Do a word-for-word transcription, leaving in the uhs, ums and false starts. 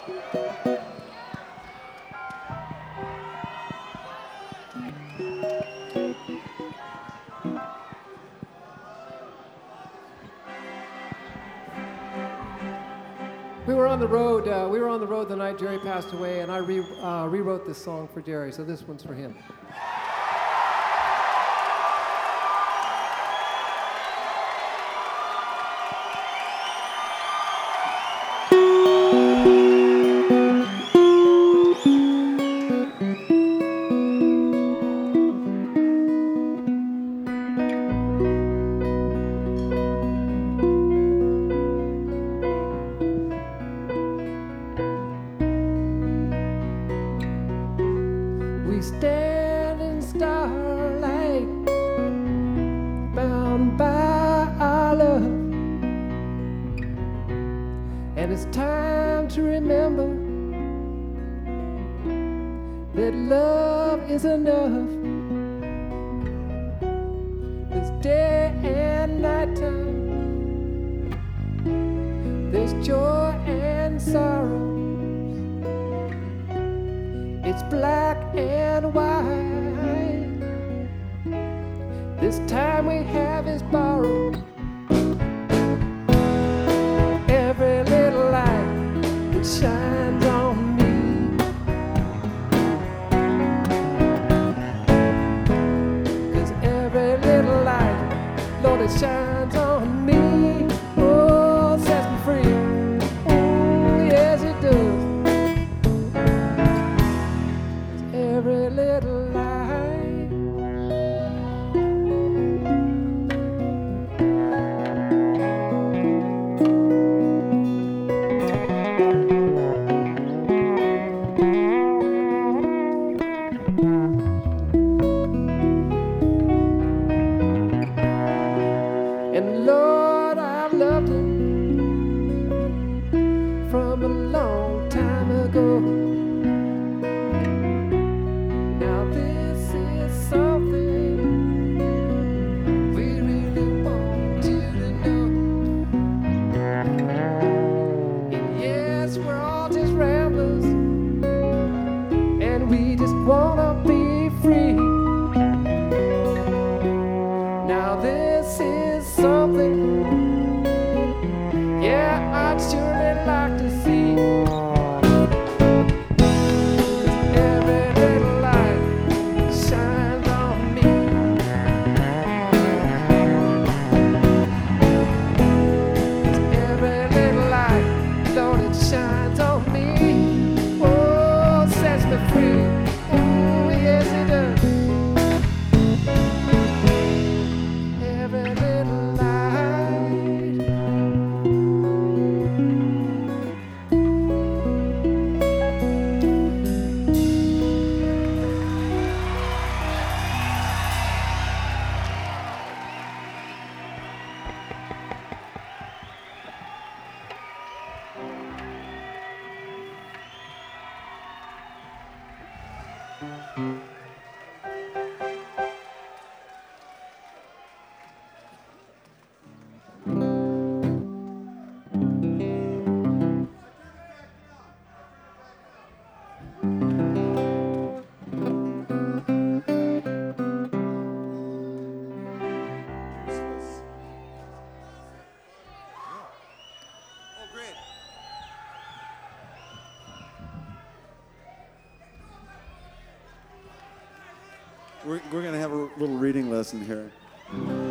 We were on the road. Uh, we were on the road the night Jerry passed away, and I re, uh, rewrote this song for Jerry. So this one's for him. We stand in starlight, bound by our love, and it's time to remember that love is enough. This day and night time, there's joy and sorrow. It's black and white. This time we have is borrowed. Every little light that shines on me, 'cause every little light, Lord, it shines on me. Oh, sets me free. Oh, yes, it does. Every little light. And Lord, I've loved him from a long time ago. Now this is something we really want you to know. And yes, we're all just ramblers, and we just wanna be free. Now this is something, yeah, I'd surely like to see. Every little light shines on me. Every little light, Lord, it shines on me. Oh, sets me free. Oh, yes, it does. Every little light. We're, we're going to have a little reading lesson here.